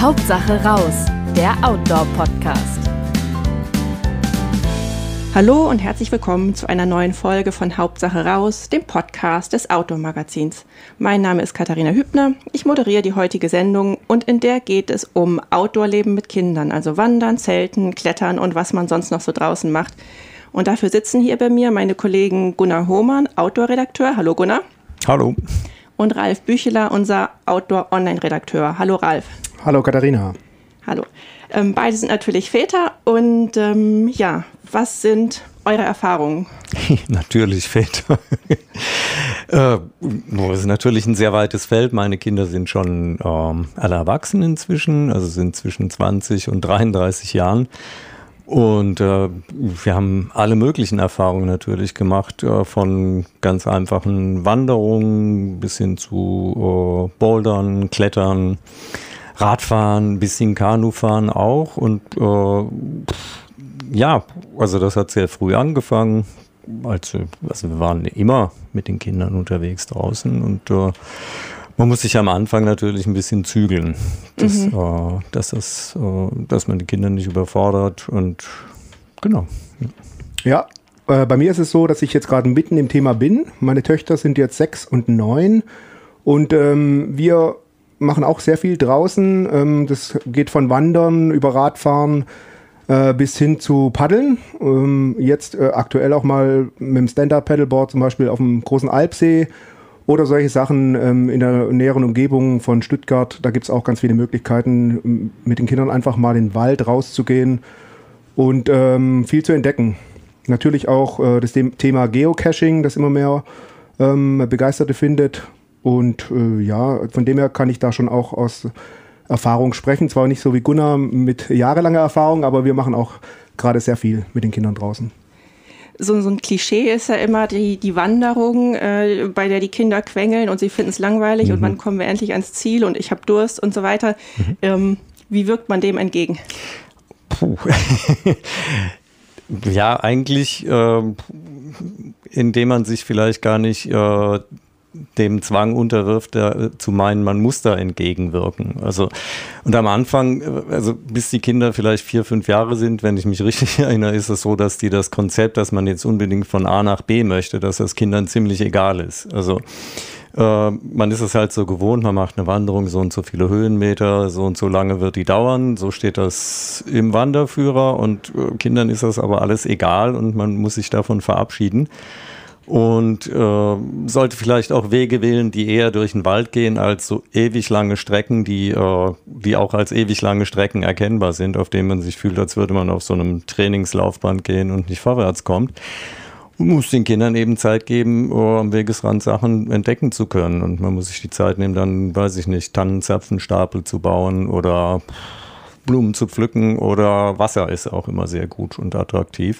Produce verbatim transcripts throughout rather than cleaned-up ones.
Hauptsache raus, der Outdoor-Podcast. Hallo und herzlich willkommen zu einer neuen Folge von Hauptsache raus, dem Podcast des Outdoor-Magazins. Mein Name ist Katharina Hübner, ich moderiere die heutige Sendung und in der geht es um Outdoor-Leben mit Kindern, also Wandern, Zelten, Klettern und was man sonst noch so draußen macht. Und dafür sitzen hier bei mir meine Kollegen Gunnar Hohmann, Outdoor-Redakteur. Hallo Gunnar. Hallo. Und Ralf Bücheler, unser Outdoor-Online-Redakteur. Hallo Ralf. Hallo Katharina. Hallo. Ähm, beide sind natürlich Väter und ähm, ja, was sind eure Erfahrungen? Natürlich Väter. äh, das ist natürlich ein sehr weites Feld. Meine Kinder sind schon ähm, alle erwachsen inzwischen, also sind zwischen zwanzig und dreiunddreißig Jahren. Und äh, wir haben alle möglichen Erfahrungen natürlich gemacht, äh, von ganz einfachen Wanderungen bis hin zu äh, Bouldern, Klettern, Radfahren, ein bisschen Kanufahren auch. Und äh, ja, also das hat sehr früh angefangen. Also, also wir waren immer mit den Kindern unterwegs draußen und äh, man muss sich am Anfang natürlich ein bisschen zügeln, dass, mhm. äh, dass, das, äh, dass man die Kinder nicht überfordert und genau. Ja, äh, bei mir ist es so, dass ich jetzt gerade mitten im Thema bin. Meine Töchter sind jetzt sechs und neun und ähm, wir machen auch sehr viel draußen. Ähm, das geht von Wandern über Radfahren äh, bis hin zu Paddeln. Ähm, jetzt äh, aktuell auch mal mit dem Stand-Up-Paddleboard zum Beispiel auf dem großen Alpsee. Oder solche Sachen ähm, in der näheren Umgebung von Stuttgart. Da gibt es auch ganz viele Möglichkeiten, mit den Kindern einfach mal in den Wald rauszugehen und ähm, viel zu entdecken. Natürlich auch äh, das Thema Geocaching, das immer mehr ähm, Begeisterte findet. Und äh, ja, von dem her kann ich da schon auch aus Erfahrung sprechen. Zwar nicht so wie Gunnar mit jahrelanger Erfahrung, aber wir machen auch gerade sehr viel mit den Kindern draußen. So, so ein Klischee ist ja immer die, die Wanderung, äh, bei der die Kinder quengeln und sie finden es langweilig mhm. und wann kommen wir endlich ans Ziel und ich habe Durst und so weiter. Mhm. Ähm, wie wirkt man dem entgegen? Puh. Ja, eigentlich, äh, indem man sich vielleicht gar nicht äh, dem Zwang unterwirft, der, zu meinen, man muss da entgegenwirken. Also, und am Anfang, also bis die Kinder vielleicht vier, fünf Jahre sind, wenn ich mich richtig erinnere, ist es so, dass die das Konzept, dass man jetzt unbedingt von A nach B möchte, dass das Kindern ziemlich egal ist. Also äh, man ist es halt so gewohnt, man macht eine Wanderung, so und so viele Höhenmeter, so und so lange wird die dauern, so steht das im Wanderführer und äh, Kindern ist das aber alles egal und man muss sich davon verabschieden. Und äh, sollte vielleicht auch Wege wählen, die eher durch den Wald gehen, als so ewig lange Strecken, die, äh, die auch als ewig lange Strecken erkennbar sind, auf denen man sich fühlt, als würde man auf so einem Trainingslaufband gehen und nicht vorwärts kommt. Und muss den Kindern eben Zeit geben, uh, am Wegesrand Sachen entdecken zu können. Und man muss sich die Zeit nehmen, dann, weiß ich nicht, Tannenzapfenstapel zu bauen oder Blumen zu pflücken oder Wasser ist auch immer sehr gut und attraktiv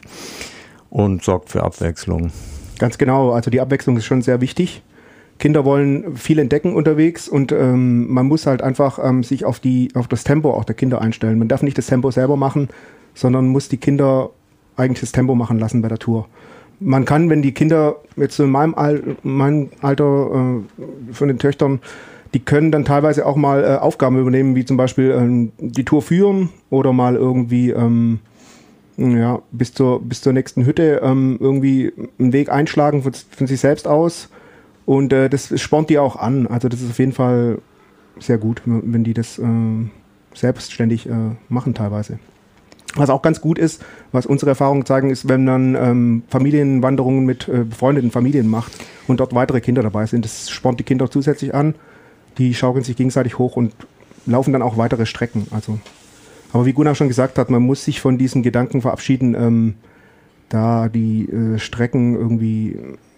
und sorgt für Abwechslung. Ganz genau, also die Abwechslung ist schon sehr wichtig. Kinder wollen viel entdecken unterwegs und ähm, man muss halt einfach ähm, sich auf, die, auf das Tempo auch der Kinder einstellen. Man darf nicht das Tempo selber machen, sondern muss die Kinder eigentlich das Tempo machen lassen bei der Tour. Man kann, wenn die Kinder jetzt so in meinem, Al- meinem Alter äh, von den Töchtern, die können dann teilweise auch mal äh, Aufgaben übernehmen, wie zum Beispiel ähm, die Tour führen oder mal irgendwie ähm, ja, bis zur, bis zur nächsten Hütte ähm, irgendwie einen Weg einschlagen von, von sich selbst aus. Und äh, das spornt die auch an. Also das ist auf jeden Fall sehr gut, wenn die das äh, selbstständig äh, machen teilweise. Was auch ganz gut ist, was unsere Erfahrungen zeigen, ist, wenn man ähm, Familienwanderungen mit äh, befreundeten Familien macht und dort weitere Kinder dabei sind. Das spornt die Kinder zusätzlich an. Die schaukeln sich gegenseitig hoch und laufen dann auch weitere Strecken. Also Aber wie Gunnar schon gesagt hat, man muss sich von diesen Gedanken verabschieden, ähm, da die äh, Strecken irgendwie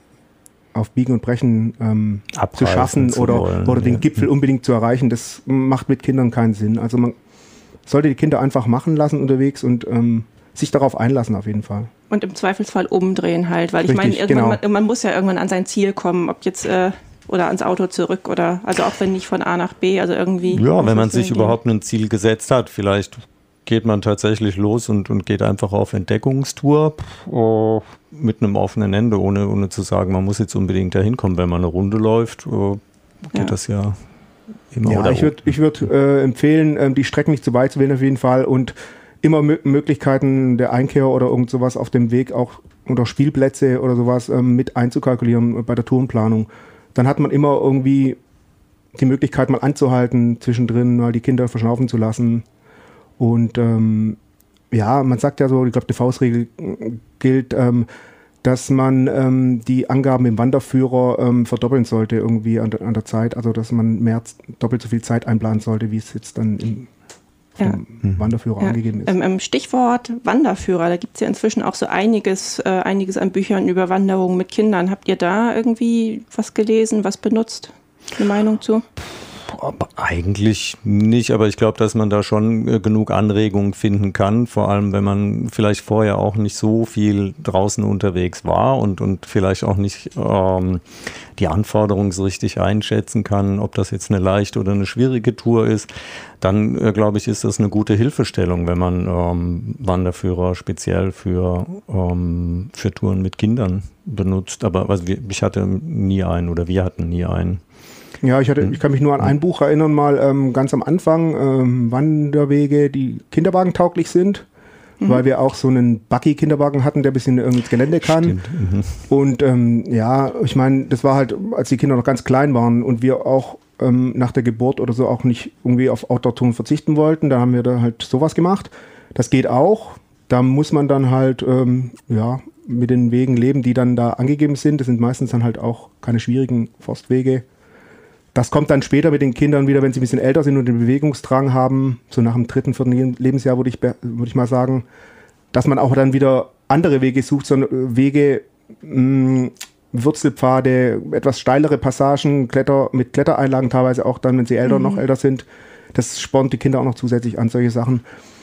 auf Biegen und Brechen ähm, zu schaffen zu oder, wollen, oder den ja. Gipfel unbedingt zu erreichen. Das macht mit Kindern keinen Sinn. Also man sollte die Kinder einfach machen lassen unterwegs und ähm, sich darauf einlassen auf jeden Fall. Und im Zweifelsfall umdrehen halt, weil ich Richtig, meine, irgendwann genau. man, man muss ja irgendwann an sein Ziel kommen, ob jetzt äh, oder ans Auto zurück oder, also auch wenn nicht von A nach B, also irgendwie. Ja, wenn man sich überhaupt ein Ziel gesetzt hat, vielleicht geht man tatsächlich los und, und geht einfach auf Entdeckungstour oh, mit einem offenen Ende, ohne, ohne zu sagen, man muss jetzt unbedingt dahin kommen. Wenn man eine Runde läuft, oh, geht ja. das ja Immer ja, oder ich würde ich würd, äh, empfehlen, äh, die Strecken nicht zu weit zu wählen auf jeden Fall und immer M- Möglichkeiten der Einkehr oder irgend sowas auf dem Weg auch oder Spielplätze oder sowas ähm, mit einzukalkulieren bei der Tourenplanung. Dann hat man immer irgendwie die Möglichkeit mal anzuhalten zwischendrin, mal die Kinder verschnaufen zu lassen. Und ähm, ja, man sagt ja so, ich glaube, die Faustregel gilt, ähm, dass man ähm, die Angaben im Wanderführer ähm, verdoppeln sollte irgendwie an der, an der Zeit. Also dass man mehr doppelt so viel Zeit einplanen sollte, wie es jetzt dann im Ja. vom Wanderführer Ja. angegeben ist. Ähm, ähm, Stichwort Wanderführer, da gibt es ja inzwischen auch so einiges, äh, einiges an Büchern über Wanderungen mit Kindern. Habt ihr da irgendwie was gelesen, was benutzt? Eine Meinung zu? Aber eigentlich nicht, aber ich glaube, dass man da schon äh, genug Anregungen finden kann, vor allem wenn man vielleicht vorher auch nicht so viel draußen unterwegs war und, und vielleicht auch nicht ähm, die Anforderungen so richtig einschätzen kann, ob das jetzt eine leichte oder eine schwierige Tour ist, dann äh, glaube ich, ist das eine gute Hilfestellung, wenn man ähm, Wanderführer speziell für, ähm, für Touren mit Kindern benutzt. Aber also, ich hatte nie einen oder wir hatten nie einen. Ja, ich, hatte, ich kann mich nur an ein Buch erinnern, mal ähm, ganz am Anfang, ähm, Wanderwege, die kinderwagentauglich sind, mhm. weil wir auch so einen Buggy-Kinderwagen hatten, der ein bisschen ins Gelände kann. Mhm. Und ähm, ja, ich meine, das war halt, als die Kinder noch ganz klein waren und wir auch ähm, nach der Geburt oder so auch nicht irgendwie auf Outdoor-Touren verzichten wollten, da haben wir da halt sowas gemacht. Das geht auch. Da muss man dann halt, ähm, ja, mit den Wegen leben, die dann da angegeben sind. Das sind meistens dann halt auch keine schwierigen Forstwege. Das kommt dann später mit den Kindern wieder, wenn sie ein bisschen älter sind und den Bewegungsdrang haben, so nach dem dritten, vierten Lebensjahr würde ich, würde ich mal sagen, dass man auch dann wieder andere Wege sucht, so Wege, mh, Wurzelpfade, etwas steilere Passagen, Kletter, mit Klettereinlagen teilweise auch dann, wenn sie älter, mhm. noch älter sind. Das spornt die Kinder auch noch zusätzlich an, solche Sachen.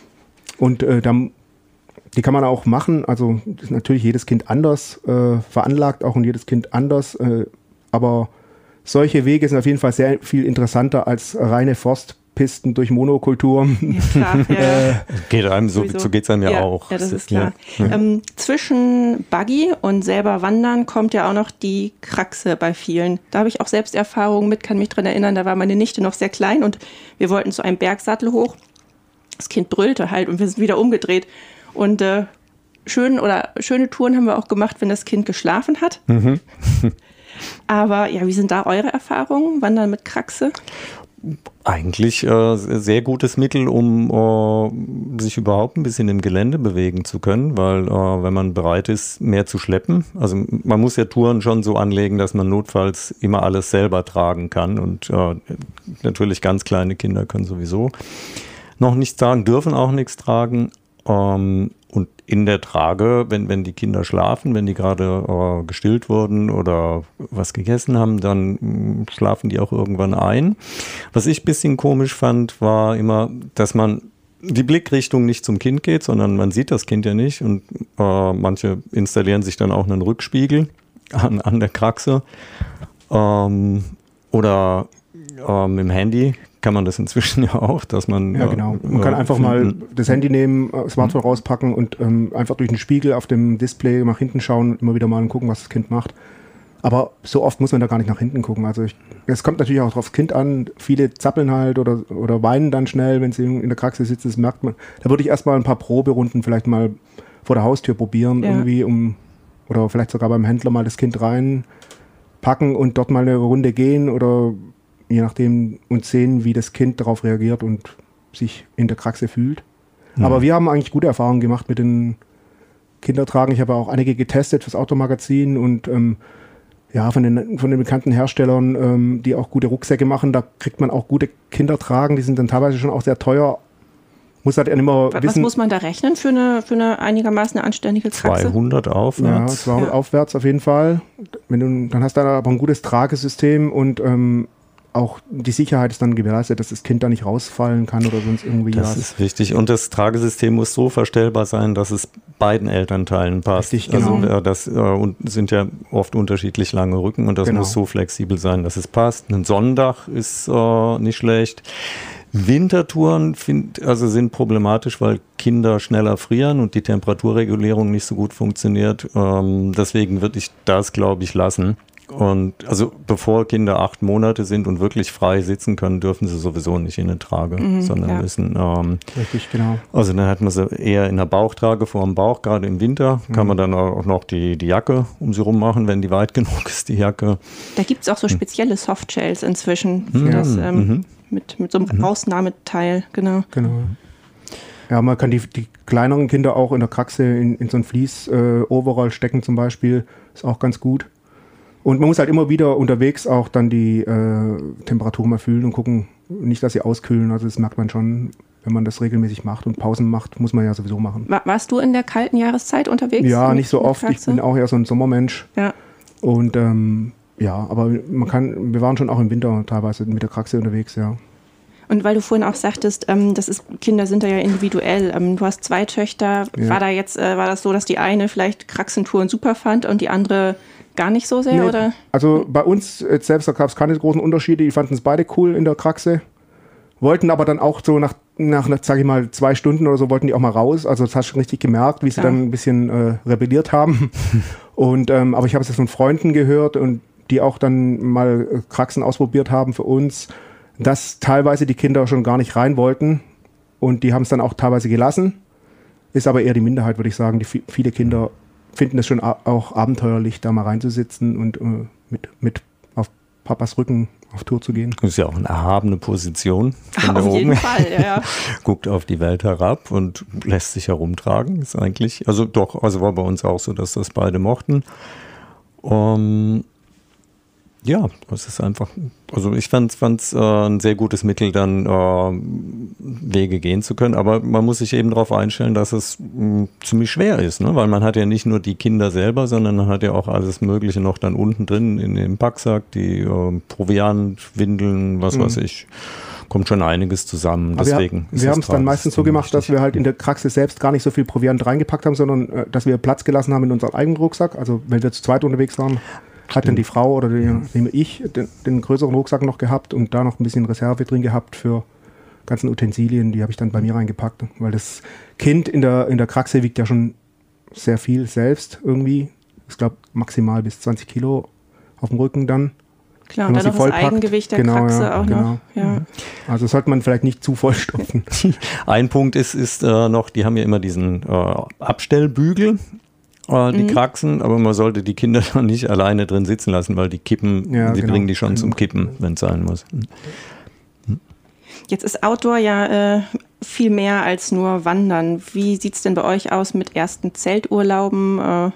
Und äh, dann, die kann man auch machen, also ist natürlich jedes Kind anders äh, veranlagt, auch und jedes Kind anders, äh, aber solche Wege sind auf jeden Fall sehr viel interessanter als reine Forstpisten durch Monokultur. Ja, klar, ja. äh, geht einem so, so geht es einem ja, ja auch. Ja, das ist klar. Ja. Ähm, zwischen Buggy und selber Wandern kommt ja auch noch die Kraxe bei vielen. Da habe ich auch selbst Erfahrungen mit, kann mich dran erinnern, da war meine Nichte noch sehr klein und wir wollten zu einem Bergsattel hoch. Das Kind brüllte halt und wir sind wieder umgedreht. Und äh, schön, oder, schöne Touren haben wir auch gemacht, wenn das Kind geschlafen hat. Mhm. Aber ja, wie sind da eure Erfahrungen? Wandern mit Kraxe? Eigentlich äh, sehr gutes Mittel, um äh, sich überhaupt ein bisschen im Gelände bewegen zu können, weil äh, wenn man bereit ist, mehr zu schleppen, also man muss ja Touren schon so anlegen, dass man notfalls immer alles selber tragen kann und äh, natürlich ganz kleine Kinder können sowieso noch nichts tragen, dürfen auch nichts tragen. Ähm, und in der Trage, wenn, wenn die Kinder schlafen, wenn die gerade äh, gestillt wurden oder was gegessen haben, dann mh, schlafen die auch irgendwann ein. Was ich ein bisschen komisch fand, war immer, dass man die Blickrichtung nicht zum Kind geht, sondern man sieht das Kind ja nicht und äh, manche installieren sich dann auch einen Rückspiegel an, an der Kraxe ähm, oder äh, mit dem Handy. Kann man das inzwischen ja auch, dass man... Ja, genau. Man äh, kann einfach mal das Handy nehmen, Smartphone rauspacken und ähm, einfach durch den Spiegel auf dem Display nach hinten schauen und immer wieder mal gucken, was das Kind macht. Aber so oft muss man da gar nicht nach hinten gucken. Also es kommt natürlich auch aufs Kind an. Viele zappeln halt oder, oder weinen dann schnell, wenn sie in der Kraxe sitzen. Das merkt man. Da würde ich erstmal ein paar Proberunden vielleicht mal vor der Haustür probieren, ja. irgendwie um oder vielleicht sogar beim Händler mal das Kind reinpacken und dort mal eine Runde gehen oder je nachdem und sehen, wie das Kind darauf reagiert und sich in der Kraxe fühlt. Mhm. Aber wir haben eigentlich gute Erfahrungen gemacht mit den Kindertragen. Ich habe auch einige getestet fürs Automagazin und ähm, ja, von den, von den bekannten Herstellern, ähm, die auch gute Rucksäcke machen, da kriegt man auch gute Kindertragen. Die sind dann teilweise schon auch sehr teuer. Muss halt immer Was wissen, muss man da rechnen für eine, für eine einigermaßen eine anständige Kraxe? zweihundert aufwärts. Ja, zweihundert ja. aufwärts auf jeden Fall. Wenn du, dann hast du da aber ein gutes Tragesystem und ähm, auch die Sicherheit ist dann gewährleistet, dass das Kind da nicht rausfallen kann oder sonst irgendwie das was. Das ist wichtig. Und das Tragesystem muss so verstellbar sein, dass es beiden Elternteilen passt. Richtig, genau. Also äh, das äh, und sind ja oft unterschiedlich lange Rücken und das genau. muss so flexibel sein, dass es passt. Ein Sonnendach ist äh, nicht schlecht. Wintertouren find, also sind problematisch, weil Kinder schneller frieren und die Temperaturregulierung nicht so gut funktioniert. Ähm, deswegen würde ich das, glaube ich, lassen. Und also bevor Kinder acht Monate sind und wirklich frei sitzen können, dürfen sie sowieso nicht in eine Trage, mhm, sondern ja. müssen. Ähm, Richtig, genau. Also dann hat man sie eher in der Bauchtrage vor dem Bauch, gerade im Winter. Mhm. Kann man dann auch noch die, die Jacke um sie rum machen, wenn die weit genug ist, die Jacke. Da gibt es auch so spezielle Softshells inzwischen für mhm. das, ähm, mhm. mit, mit so einem mhm. Ausnahmeteil, genau. Genau. Ja, man kann die, die kleineren Kinder auch in der Kraxe in, in so ein Vlies-Overall äh, stecken zum Beispiel. Ist auch ganz gut. Und man muss halt immer wieder unterwegs auch dann die äh, Temperatur mal fühlen und gucken, nicht, dass sie auskühlen. Also das merkt man schon, wenn man das regelmäßig macht und Pausen macht, muss man ja sowieso machen. War, warst du in der kalten Jahreszeit unterwegs? Ja, nicht so oft. Ich bin auch eher so ein Sommermensch. Ja. Und ähm, ja, aber man kann, wir waren schon auch im Winter teilweise mit der Kraxe unterwegs, ja. Und weil du vorhin auch sagtest, ähm, das ist, Kinder sind da ja individuell. Ähm, du hast zwei Töchter. Ja. War da jetzt, äh, war das so, dass die eine vielleicht Kraxentouren super fand und die andere gar nicht so sehr, nee, oder? Also bei uns jetzt selbst, da gab es keine großen Unterschiede. Die fanden es beide cool in der Kraxe. Wollten aber dann auch so nach, nach, sag ich mal, zwei Stunden oder so, wollten die auch mal raus. Also das hast du schon richtig gemerkt, wie sie ja. dann ein bisschen äh, rebelliert haben. und ähm, aber ich habe es jetzt von Freunden gehört und die auch dann mal Kraxen ausprobiert haben für uns, dass teilweise die Kinder schon gar nicht rein wollten und die haben es dann auch teilweise gelassen. Ist aber eher die Minderheit, würde ich sagen. Die viele Kinder finden es schon auch abenteuerlich, da mal reinzusitzen und äh, mit, mit auf Papas Rücken auf Tour zu gehen. Das ist ja auch eine erhabene Position. Von auf jeden oben. Fall, ja, ja. Guckt auf die Welt herab und lässt sich herumtragen. Ist eigentlich, also doch, also war bei uns auch so, dass das beide mochten. Um, Ja, das ist einfach, also ich fand es äh, ein sehr gutes Mittel, dann äh, Wege gehen zu können, aber man muss sich eben darauf einstellen, dass es mh, ziemlich schwer ist, ne? Weil man hat ja nicht nur die Kinder selber, sondern man hat ja auch alles Mögliche noch dann unten drin in dem Packsack, die äh, Proviant, Windeln, was mhm. weiß ich, kommt schon einiges zusammen. Aber Deswegen wir, wir haben es dann meistens so gemacht, wichtig. dass wir halt in der Kraxe selbst gar nicht so viel Proviant reingepackt haben, sondern äh, dass wir Platz gelassen haben in unserem eigenen Rucksack, also wenn wir zu zweit unterwegs waren, hat dann die Frau oder die, ich den, den größeren Rucksack noch gehabt und da noch ein bisschen Reserve drin gehabt für ganzen Utensilien, die habe ich dann bei mir reingepackt, weil das Kind in der, in der Kraxe wiegt ja schon sehr viel selbst irgendwie. Ich glaube maximal bis zwanzig Kilo auf dem Rücken dann. Klar, und dann noch das Eigengewicht der genau, Kraxe ja, auch genau. noch. Ja. Also sollte man vielleicht nicht zu voll stopfen. Ein Punkt ist, ist äh, noch, die haben ja immer diesen äh, Abstellbügel. Die mhm. Kraxen, aber man sollte die Kinder dann nicht alleine drin sitzen lassen, weil die kippen, ja, die genau. bringen die schon zum Kippen, wenn es sein muss. Jetzt ist Outdoor ja äh, viel mehr als nur Wandern. Wie sieht es denn bei euch aus mit ersten Zelturlauben? Äh?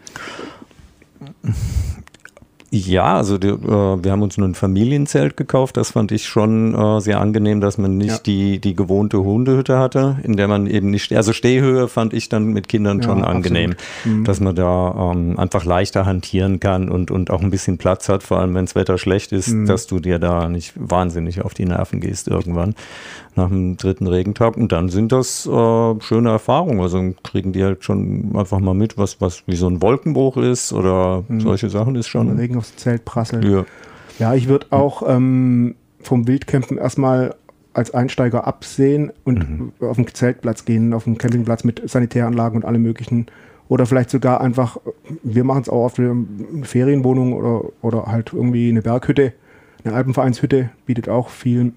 Ja, also die, äh, wir haben uns nur ein Familienzelt gekauft. Das fand ich schon äh, sehr angenehm, dass man nicht ja. die, die gewohnte Hundehütte hatte, in der man eben nicht, also Stehhöhe fand ich dann mit Kindern ja, schon angenehm, mhm. dass man da ähm, einfach leichter hantieren kann und, und auch ein bisschen Platz hat, vor allem wenn das Wetter schlecht ist, mhm. dass du dir da nicht wahnsinnig auf die Nerven gehst irgendwann nach dem dritten Regentag. Und dann sind das äh, schöne Erfahrungen. Also kriegen die halt schon einfach mal mit, was, was wie so ein Wolkenbruch ist oder mhm. solche Sachen ist schon. Regen aufs Zelt prasseln. Ja, ja ich würde auch ähm, vom Wildcampen erstmal als Einsteiger absehen und mhm. auf den Zeltplatz gehen, auf den Campingplatz mit Sanitäranlagen und allem möglichen. Oder vielleicht sogar einfach, wir machen es auch auf eine Ferienwohnung oder, oder halt irgendwie eine Berghütte. Eine Alpenvereinshütte bietet auch viel.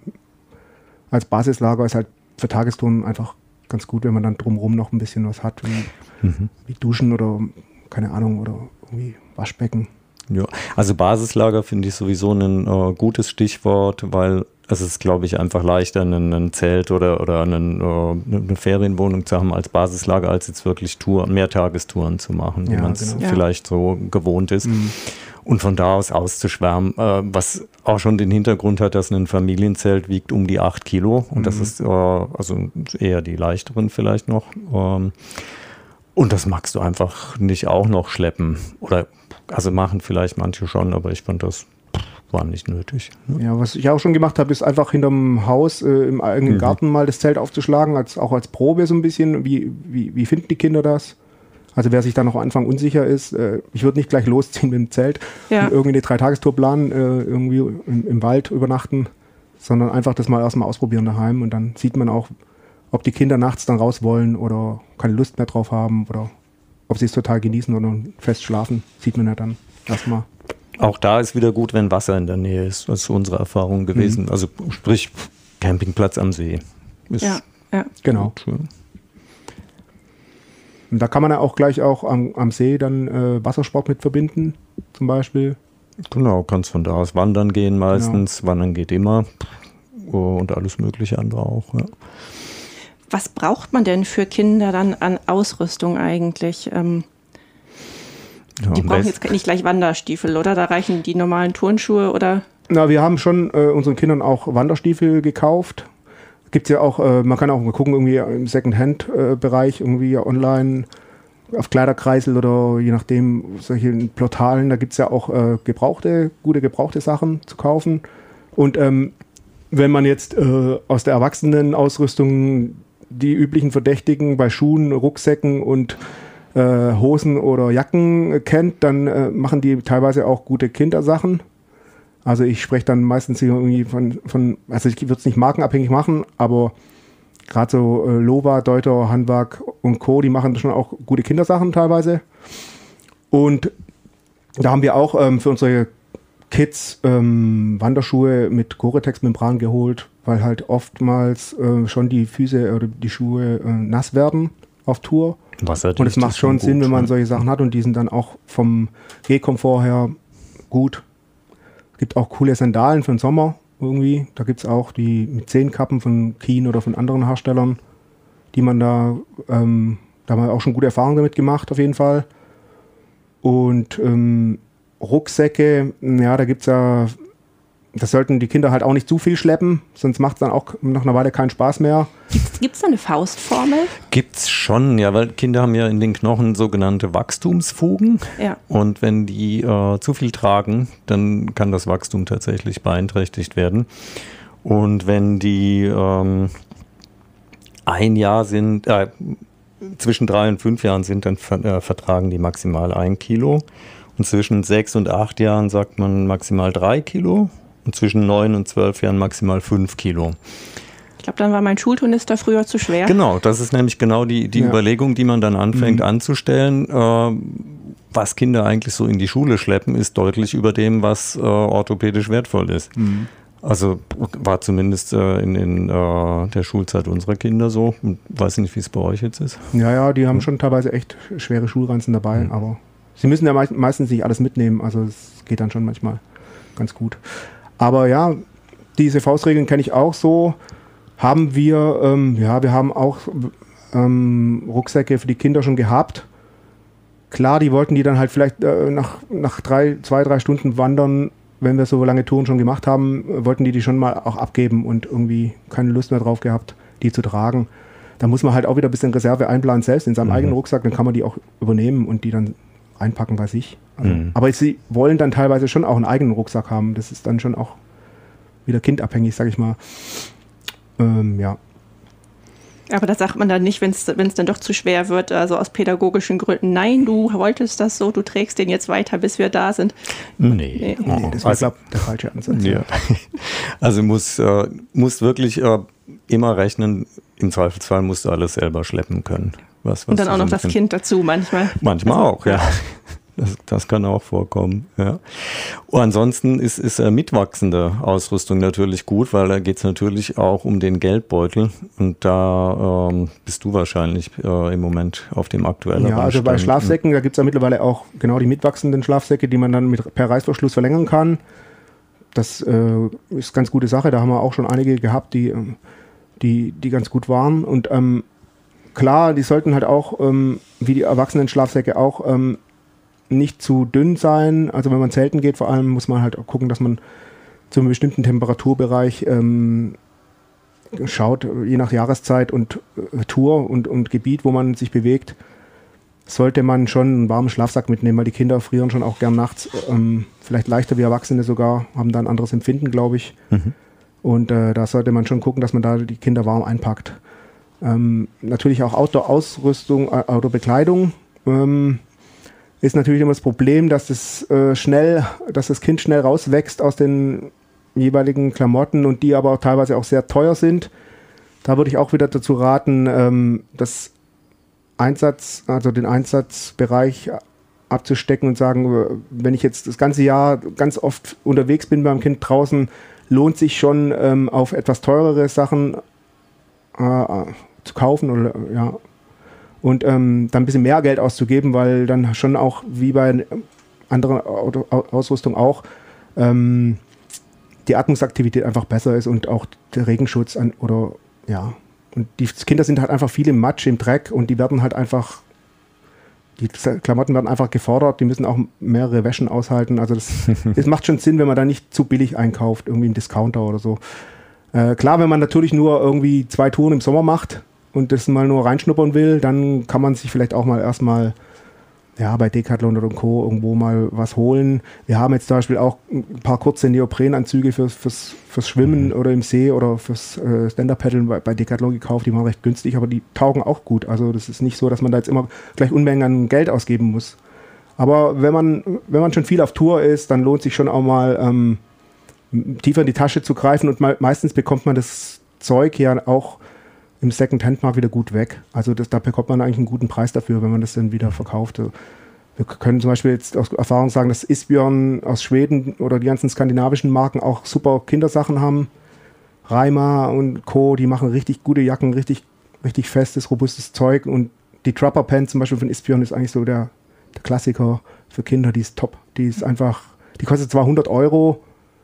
Als Basislager ist halt für Tagestouren einfach ganz gut, wenn man dann drumherum noch ein bisschen was hat. Wie, mhm. wie Duschen oder, keine Ahnung, oder irgendwie Waschbecken. Ja, also Basislager finde ich sowieso ein äh, gutes Stichwort, weil es ist, glaube ich, einfach leichter, einen, einen Zelt oder, oder einen, äh, eine Ferienwohnung zu haben als Basislager, als jetzt wirklich Tour, Mehrtagestouren zu machen, wie ja, man es genau. vielleicht so gewohnt ist. Mhm. Und von da aus auszuschwärmen, äh, was auch schon den Hintergrund hat, dass ein Familienzelt wiegt um die acht Kilo und mhm. das ist äh, also eher die leichteren vielleicht noch. Ähm, und das magst du einfach nicht auch noch schleppen oder also machen vielleicht manche schon, aber ich fand das war nicht nötig. Ne? Ja, was ich auch schon gemacht habe, ist einfach hinterm Haus äh, im eigenen mhm. Garten mal das Zelt aufzuschlagen, als, auch als Probe so ein bisschen. Wie, wie, wie finden die Kinder das? Also wer sich da noch am Anfang unsicher ist, äh, ich würde nicht gleich losziehen mit dem Zelt ja. und irgendwie eine Dreitagestour planen, äh, irgendwie im, im Wald übernachten, sondern einfach das mal erstmal ausprobieren daheim und dann sieht man auch, ob die Kinder nachts dann raus wollen oder keine Lust mehr drauf haben oder ob sie es total genießen oder fest schlafen, sieht man ja dann erstmal. Auch da ist wieder gut, wenn Wasser in der Nähe ist. Das ist unsere Erfahrung gewesen. Mhm. Also sprich Campingplatz am See. Ist ja, ja. Genau. Gut. Und da kann man ja auch gleich auch am, am See dann äh, Wassersport mit verbinden, zum Beispiel. Genau, kannst von da aus wandern gehen meistens. Genau. Wandern geht immer. Und alles mögliche andere auch. Ja. Was braucht man denn für Kinder dann an Ausrüstung eigentlich? Ähm, ja, die brauchen jetzt nicht gleich Wanderstiefel, oder? Da reichen die normalen Turnschuhe, oder? Na, wir haben schon äh, unseren Kindern auch Wanderstiefel gekauft. Gibt's ja auch, äh, man kann auch mal gucken, irgendwie im Second-Hand-Bereich, irgendwie online auf Kleiderkreisel oder je nachdem, solche Portalen, da gibt es ja auch äh, gebrauchte, gute gebrauchte Sachen zu kaufen. Und ähm, wenn man jetzt äh, aus der Erwachsenenausrüstung die üblichen Verdächtigen bei Schuhen, Rucksäcken und äh, Hosen oder Jacken kennt, dann äh, machen die teilweise auch gute Kindersachen. Also ich spreche dann meistens irgendwie von, von also ich würde es nicht markenabhängig machen, aber gerade so äh, Lova, Deuter, Handwerk und Co., die machen schon auch gute Kindersachen teilweise. Und da haben wir auch ähm, für unsere Kids ähm, Wanderschuhe mit Gore-Tex-Membran geholt, weil halt oftmals äh, schon die Füße oder die Schuhe äh, nass werden auf Tour. Wasserdicht und es macht schon Sinn, gut, wenn man ja. solche Sachen hat und die sind dann auch vom Gehkomfort her gut. Es gibt auch coole Sandalen für den Sommer irgendwie. Da gibt es auch die mit Zehenkappen von Keen oder von anderen Herstellern, die man da, ähm, da haben wir auch schon gute Erfahrungen damit gemacht auf jeden Fall. Und ähm, Rucksäcke, ja, da gibt es ja, das sollten die Kinder halt auch nicht zu viel schleppen, sonst macht es dann auch nach einer Weile keinen Spaß mehr. Gibt es da eine Faustformel? Gibt's schon, ja, weil Kinder haben ja in den Knochen sogenannte Wachstumsfugen. Ja. Und wenn die äh, zu viel tragen, dann kann das Wachstum tatsächlich beeinträchtigt werden. Und wenn die ähm, ein Jahr sind, äh, zwischen drei und fünf Jahren sind, dann ver- äh, vertragen die maximal ein Kilo. Und zwischen sechs und acht Jahren sagt man maximal drei Kilo. Und zwischen neun und zwölf Jahren maximal fünf Kilo. Ich glaube, dann war mein Schulturnister früher zu schwer. Genau, das ist nämlich genau die, die Ja. Überlegung, die man dann anfängt Mhm. anzustellen. Äh, was Kinder eigentlich so in die Schule schleppen, ist deutlich über dem, was äh, orthopädisch wertvoll ist. Mhm. Also war zumindest äh, in, in äh, der Schulzeit unserer Kinder so. Ich weiß nicht, wie es bei euch jetzt ist. Ja, ja, die haben schon teilweise echt schwere Schulranzen dabei, Mhm. aber sie müssen ja mei- meistens nicht alles mitnehmen, also es geht dann schon manchmal ganz gut. Aber ja, diese Faustregeln kenne ich auch so. Haben wir, ähm, ja, wir haben auch ähm, Rucksäcke für die Kinder schon gehabt. Klar, die wollten die dann halt vielleicht äh, nach, nach drei, zwei, drei Stunden wandern, wenn wir so lange Touren schon gemacht haben, äh, wollten die die schon mal auch abgeben und irgendwie keine Lust mehr drauf gehabt, die zu tragen. Da muss man halt auch wieder ein bisschen Reserve einplanen, selbst in seinem Mhm. eigenen Rucksack, dann kann man die auch übernehmen und die dann einpacken bei sich. Also, Mhm. aber sie wollen dann teilweise schon auch einen eigenen Rucksack haben. Das ist dann schon auch wieder kindabhängig, sag ich mal. Ähm, ja. Aber das sagt man dann nicht, wenn es dann doch zu schwer wird, also aus pädagogischen Gründen. Nein, du wolltest das so, du trägst den jetzt weiter, bis wir da sind. Nee. Nee. Nee, das war, Also- glaube ich, der falsche Ansatz. Ja. Also muss, äh, muss wirklich äh, immer rechnen, im Zweifelsfall musst du alles selber schleppen können. Was, was Und dann du auch so noch ein das bisschen- Kind dazu manchmal. Manchmal auch, ja. Das, das kann auch vorkommen, ja. Und ansonsten ist, ist äh, mitwachsende Ausrüstung natürlich gut, weil da geht es natürlich auch um den Geldbeutel. Und da ähm, bist du wahrscheinlich äh, im Moment auf dem aktuellen Ja, also bei Stand. Schlafsäcken, da gibt es ja mittlerweile auch genau die mitwachsenden Schlafsäcke, die man dann mit, per Reißverschluss verlängern kann. Das äh, ist ganz gute Sache. Da haben wir auch schon einige gehabt, die, ähm, die, die ganz gut waren. Und ähm, klar, die sollten halt auch, ähm, wie die erwachsenen Schlafsäcke auch, ähm, nicht zu dünn sein. Also wenn man zelten geht, vor allem muss man halt auch gucken, dass man zu einem bestimmten Temperaturbereich ähm, schaut, je nach Jahreszeit und äh, Tour und, und Gebiet, wo man sich bewegt, sollte man schon einen warmen Schlafsack mitnehmen, weil die Kinder frieren schon auch gern nachts, ähm, vielleicht leichter wie Erwachsene sogar, haben da ein anderes Empfinden, glaube ich. Mhm. Und äh, da sollte man schon gucken, dass man da die Kinder warm einpackt. Ähm, natürlich auch Outdoor-Ausrüstung, äh, Outdoor-Bekleidung. Ähm, ist natürlich immer das Problem, dass das äh, schnell, dass das Kind schnell rauswächst aus den jeweiligen Klamotten und die aber auch teilweise auch sehr teuer sind. Da würde ich auch wieder dazu raten, ähm, das Einsatz, also den Einsatzbereich abzustecken und sagen, wenn ich jetzt das ganze Jahr ganz oft unterwegs bin beim Kind draußen, lohnt sich schon ähm, auf etwas teurere Sachen äh, zu kaufen oder ja und ähm, dann ein bisschen mehr Geld auszugeben, weil dann schon auch wie bei anderen Auto, Ausrüstung auch ähm, die Atmungsaktivität einfach besser ist und auch der Regenschutz an, oder ja. Und die Kinder sind halt einfach viel im Matsch, im Dreck und die werden halt einfach, die Klamotten werden einfach gefordert, die müssen auch mehrere Wäschen aushalten. Also das, das macht schon Sinn, wenn man da nicht zu billig einkauft, irgendwie im Discounter oder so. Äh, klar, wenn man natürlich nur irgendwie zwei Touren im Sommer macht und das mal nur reinschnuppern will, dann kann man sich vielleicht auch mal erstmal ja, bei Decathlon oder Co. irgendwo mal was holen. Wir haben jetzt zum Beispiel auch ein paar kurze Neoprenanzüge fürs, fürs, fürs Schwimmen oder im See oder fürs äh, Stand-Up-Paddeln bei, bei Decathlon gekauft. Die waren recht günstig, aber die taugen auch gut. Also das ist nicht so, dass man da jetzt immer gleich Unmengen an Geld ausgeben muss. Aber wenn man, wenn man schon viel auf Tour ist, dann lohnt sich schon auch mal ähm, tiefer in die Tasche zu greifen und mal, meistens bekommt man das Zeug ja auch im Second-Hand-Markt wieder gut weg. Also das, da bekommt man eigentlich einen guten Preis dafür, wenn man das dann wieder verkauft. Wir können zum Beispiel jetzt aus Erfahrung sagen, dass Isbjörn aus Schweden oder die ganzen skandinavischen Marken auch super Kindersachen haben. Reimer und Co., die machen richtig gute Jacken, richtig, richtig festes, robustes Zeug. Und die Trapper Pen zum Beispiel von Isbjörn ist eigentlich so der, der Klassiker für Kinder, die ist top. Die ist einfach, die kostet zwar hundert Euro,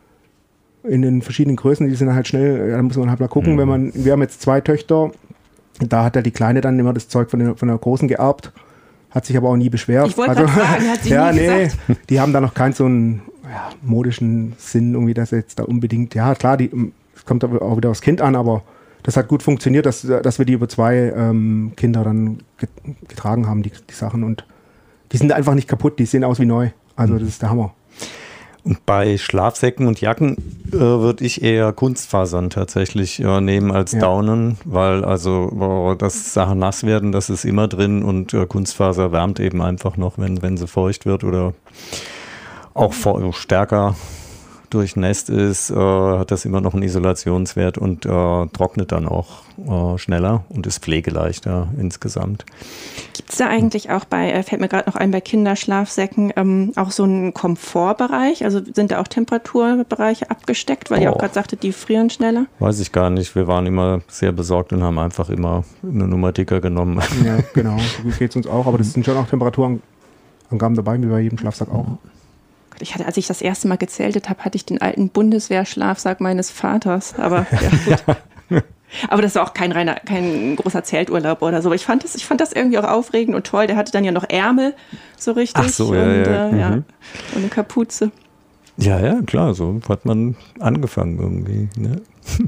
in den verschiedenen Größen, die sind halt schnell, da muss man halt mal gucken, mhm. wenn man, wir haben jetzt zwei Töchter, da hat ja die Kleine dann immer das Zeug von der, von der Großen geerbt, hat sich aber auch nie beschwert. Ich wollte also, gerade fragen, hat sie ja, nie nee, gesagt? Die haben da noch keinen so einen ja, modischen Sinn, irgendwie, dass jetzt da unbedingt, ja klar, die, es kommt aber auch wieder aufs Kind an, aber das hat gut funktioniert, dass, dass wir die über zwei ähm, Kinder dann getragen haben, die, die Sachen, und die sind einfach nicht kaputt, die sehen aus wie neu, also das ist der Hammer. Und bei Schlafsäcken und Jacken äh, würde ich eher Kunstfasern tatsächlich äh, nehmen als ja. Daunen, weil also oh, dass Sachen nass werden, das ist immer drin, und äh, Kunstfaser wärmt eben einfach noch, wenn, wenn sie feucht wird oder auch vor, stärker durchnässt ist, äh, hat das immer noch einen Isolationswert und äh, trocknet dann auch äh, schneller und ist pflegeleichter insgesamt. Gibt es da eigentlich auch bei, äh, fällt mir gerade noch ein, bei Kinderschlafsäcken ähm, auch so einen Komfortbereich? Also sind da auch Temperaturbereiche abgesteckt, weil oh. ihr auch gerade sagtet, die frieren schneller? Weiß ich gar nicht. Wir waren immer sehr besorgt und haben einfach immer eine Nummer dicker genommen. Ja, genau. So geht es uns auch. Aber das sind schon auch Temperaturangaben dabei, wie bei jedem Schlafsack auch. Ich hatte, als ich das erste Mal gezeltet habe, hatte ich den alten Bundeswehrschlafsack meines Vaters. Aber ja, gut. Aber das war auch kein reiner, kein großer Zelturlaub oder so. Aber ich fand das, ich fand das irgendwie auch aufregend und toll. Der hatte dann ja noch Ärmel so richtig. Ach so, und, ja, ja. Äh, mhm. ja, und eine Kapuze. Ja, ja, klar, so hat man angefangen irgendwie. Ne?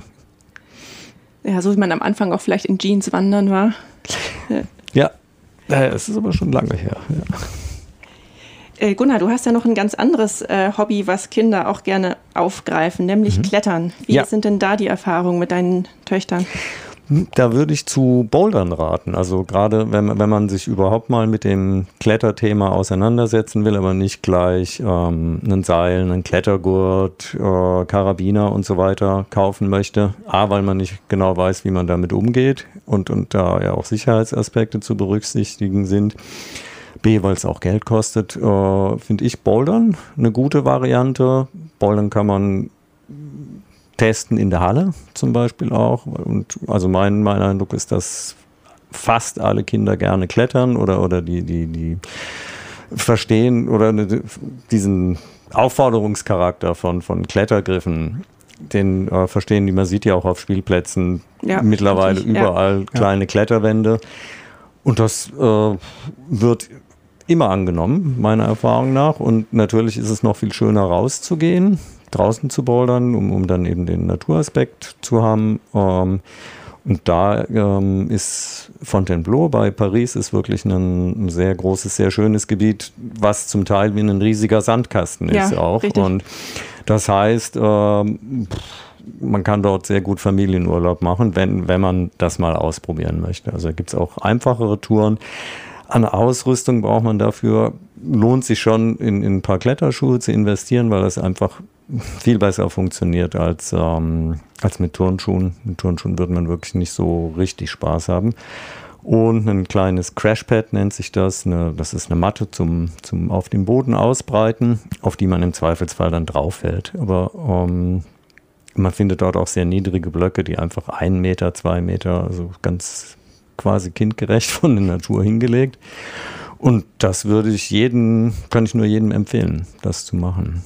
Ja, so wie man am Anfang auch vielleicht in Jeans wandern war. Ja, ja, es ist aber schon lange her. Ja. Äh, Gunnar, du hast ja noch ein ganz anderes äh, Hobby, was Kinder auch gerne aufgreifen, nämlich mhm. Klettern. Wie ja. sind denn da die Erfahrungen mit deinen Töchtern? Da würde ich zu Bouldern raten. Also gerade wenn, wenn man sich überhaupt mal mit dem Kletterthema auseinandersetzen will, aber nicht gleich ähm, einen Seil, einen Klettergurt, äh, Karabiner und so weiter kaufen möchte. A, weil man nicht genau weiß, wie man damit umgeht und, und da ja auch Sicherheitsaspekte zu berücksichtigen sind. B, weil es auch Geld kostet, äh, finde ich Bouldern eine gute Variante. Bouldern kann man testen in der Halle zum Beispiel auch. Und also mein, mein Eindruck ist, dass fast alle Kinder gerne klettern oder, oder die, die, die verstehen oder diesen Aufforderungscharakter von, von Klettergriffen, den äh, verstehen, die man sieht ja auch auf Spielplätzen ja, mittlerweile überall ja. kleine ja. Kletterwände. Und das äh, wird immer angenommen, meiner Erfahrung nach. Und natürlich ist es noch viel schöner, rauszugehen, draußen zu bouldern, um, um dann eben den Naturaspekt zu haben. Ähm, und da ähm, ist Fontainebleau bei Paris ist wirklich ein, ein sehr großes, sehr schönes Gebiet, was zum Teil wie ein riesiger Sandkasten ist ja, auch. Richtig. Und das heißt, ähm, man kann dort sehr gut Familienurlaub machen, wenn, wenn man das mal ausprobieren möchte. Also gibt es auch einfachere Touren. An Ausrüstung braucht man dafür, lohnt sich schon in, in ein paar Kletterschuhe zu investieren, weil das einfach viel besser funktioniert als, ähm, als mit Turnschuhen. Mit Turnschuhen wird man wirklich nicht so richtig Spaß haben. und ein kleines Crashpad nennt sich das. Eine, das ist eine Matte zum, zum auf dem Boden ausbreiten, auf die man im Zweifelsfall dann drauf fällt. Aber ähm, man findet dort auch sehr niedrige Blöcke, die einfach ein Meter, zwei Meter, also ganz quasi kindgerecht von der Natur hingelegt. Und das würde ich jedem, kann ich nur jedem empfehlen, das zu machen.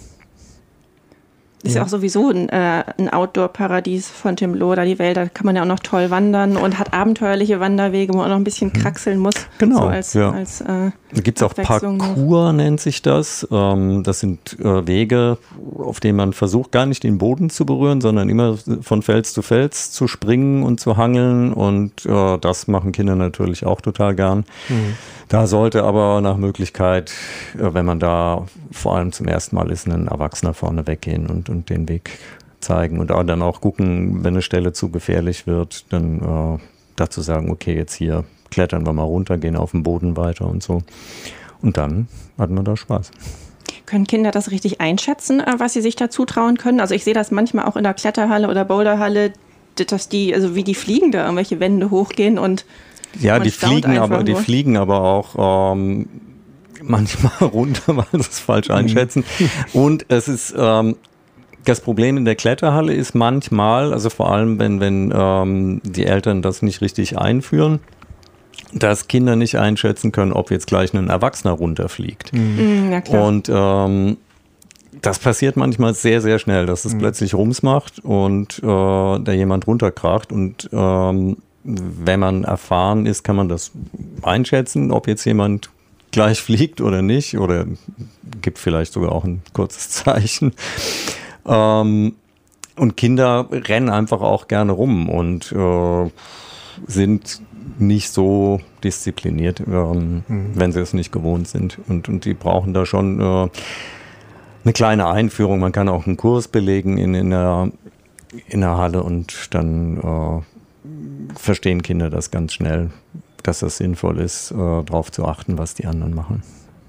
Ist ja auch sowieso ein, äh, ein Outdoor-Paradies von Timloh, da die Wälder, da kann man ja auch noch toll wandern und hat abenteuerliche Wanderwege, wo man auch noch ein bisschen kraxeln muss. Genau, so als, ja. als, äh, da gibt es auch Parcours, nennt sich das. Ähm, das sind äh, Wege, auf denen man versucht, gar nicht den Boden zu berühren, sondern immer von Fels zu Fels zu springen und zu hangeln. Und äh, das machen Kinder natürlich auch total gern. Mhm. Da sollte aber nach Möglichkeit, äh, wenn man da vor allem zum ersten Mal ist, ein Erwachsener vorne weggehen und, und den Weg zeigen. Und dann auch gucken, wenn eine Stelle zu gefährlich wird, dann äh, dazu sagen, okay, jetzt hier klettern wir mal runter, gehen auf den Boden weiter und so. Und dann hat man da Spaß. Können Kinder das richtig einschätzen, was sie sich da zutrauen können? Also ich sehe das manchmal auch in der Kletterhalle oder Boulderhalle, dass die, also wie die fliegen da irgendwelche Wände hochgehen und ja, die fliegen aber, die fliegen aber auch ähm, manchmal runter, weil sie es falsch einschätzen. Und es ist ähm, das Problem in der Kletterhalle ist manchmal, also vor allem wenn, wenn ähm, die Eltern das nicht richtig einführen, dass Kinder nicht einschätzen können, ob jetzt gleich ein Erwachsener runterfliegt. Mhm. Ja, klar. Und ähm, das passiert manchmal sehr, sehr schnell, dass es mhm. plötzlich Rums macht und äh, da jemand runterkracht. Und ähm, wenn man erfahren ist, kann man das einschätzen, ob jetzt jemand gleich fliegt oder nicht. Oder gibt vielleicht sogar auch ein kurzes Zeichen. Ähm, und Kinder rennen einfach auch gerne rum und äh, sind nicht so diszipliniert, ähm, mhm. wenn sie es nicht gewohnt sind. Und, und die brauchen da schon äh, eine kleine Einführung. Man kann auch einen Kurs belegen in, in, der, in der Halle und dann äh, verstehen Kinder das ganz schnell, dass das sinnvoll ist, äh, darauf zu achten, was die anderen machen.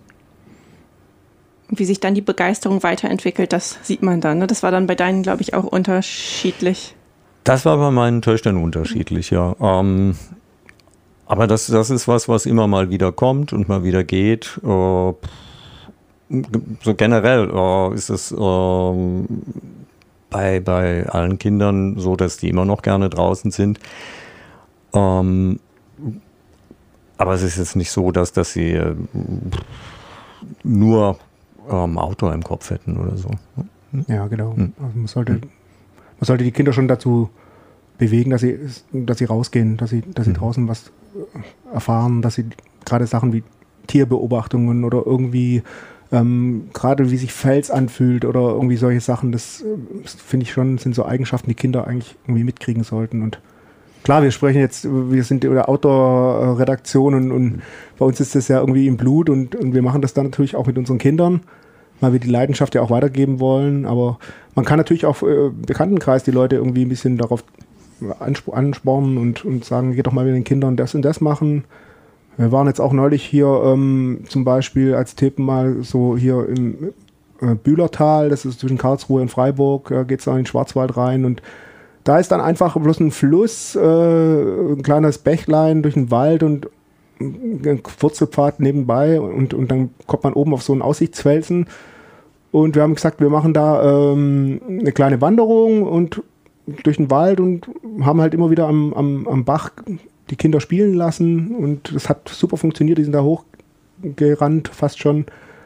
Wie sich dann die Begeisterung weiterentwickelt, das sieht man dann. Ne? Das war dann bei deinen, glaube ich, auch unterschiedlich. Das war bei meinen Töchtern unterschiedlich, ja. Ähm, aber das, das ist was, was immer mal wieder kommt und mal wieder geht. Äh, so generell äh, ist es äh, bei, bei allen Kindern so, dass die immer noch gerne draußen sind. Ähm, aber es ist jetzt nicht so, dass, dass sie äh, nur ähm, Outdoor im Kopf hätten oder so. Ja, genau. Also man sollte, man sollte die Kinder schon dazu bewegen, dass sie, dass sie rausgehen, dass sie, dass sie mhm. draußen was erfahren, dass sie gerade Sachen wie Tierbeobachtungen oder irgendwie ähm, gerade wie sich Fels anfühlt oder irgendwie solche Sachen, das, das finde ich schon, sind so Eigenschaften, die Kinder eigentlich irgendwie mitkriegen sollten. Und klar, wir sprechen jetzt, wir sind in der Outdoor-Redaktion und, und bei uns ist das ja irgendwie im Blut und, und wir machen das dann natürlich auch mit unseren Kindern, weil wir die Leidenschaft ja auch weitergeben wollen. Aber man kann natürlich auch äh, im Bekanntenkreis die Leute irgendwie ein bisschen darauf ansp- anspornen und, und sagen, geht doch mal mit den Kindern das und das machen. Wir waren jetzt auch neulich hier ähm, zum Beispiel als Tipp mal so hier im äh, Bühlertal, das ist zwischen Karlsruhe und Freiburg, da geht es in den Schwarzwald rein und da ist dann einfach bloß ein Fluss, äh, ein kleines Bächlein durch den Wald und ein Wurzelpfad nebenbei und, und dann kommt man oben auf so einen Aussichtsfelsen und wir haben gesagt, wir machen da ähm, eine kleine Wanderung und durch den Wald und haben halt immer wieder am, am, am Bach die Kinder spielen lassen und es hat super funktioniert, die sind da hochgerannt fast schon